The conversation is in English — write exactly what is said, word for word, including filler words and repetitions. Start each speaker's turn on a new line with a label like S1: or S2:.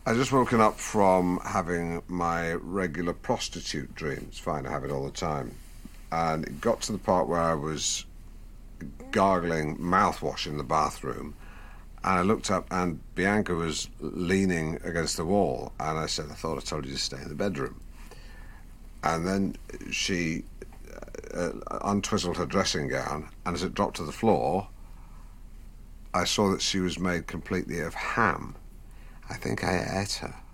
S1: I just woken up from having my regular prostitute dreams. Fine, I have it all the time. And it got to the part where I was gargling mouthwash in the bathroom, and I looked up and Bianca was leaning against the wall, and I said, I thought I told you to stay in the bedroom. And then she uh, untwizzled her dressing gown, and as it dropped to the floor, I saw that she was made completely of ham. I think I ate her.